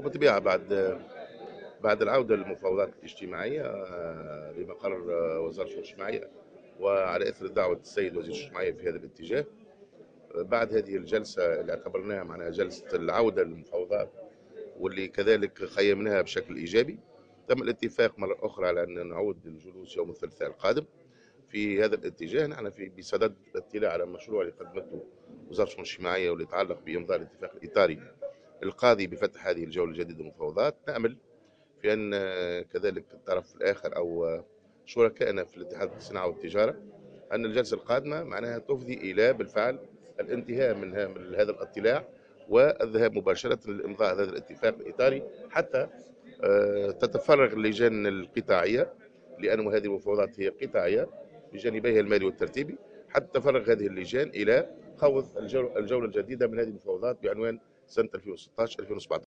وبالطبيعة بعد العودة للمفاوضات الاجتماعية بمقر وزارة الشؤون الاجتماعية، وعلى إثر دعوة السيد وزير الشؤون الاجتماعية في هذا الاتجاه. بعد هذه الجلسة اللي اعتبرناها معناها جلسة العودة للمفاوضات، واللي كذلك خيمناها بشكل إيجابي، تم الاتفاق مرة أخرى على أن نعود للجلوس يوم الثلاثاء القادم. في هذا الاتجاه نحن بصدد الاطلاع على المشروع اللي قدمته وزارة الشؤون الاجتماعية واللي يتعلق بإمضاء الاتفاق الإطاري القاضي بفتح هذه الجولة الجديدة للمفاوضات. نأمل في أن كذلك الطرف الآخر أو شركائنا في الاتحاد الصناعة والتجارة أن الجلسة القادمة معناها تفضي إلى بالفعل الانتهاء من هذا الاطلاع والذهاب مباشرة لإمضاء هذا الاتفاق الإطاري، حتى تتفرغ اللجان القطاعية، لأن هذه المفاوضات هي قطاعية بجانبيها المالي والترتيبي، حتى تفرغ هذه اللجان إلى خوض الجولة الجديدة من هذه المفاوضات بعنوان سنة 2016-2017.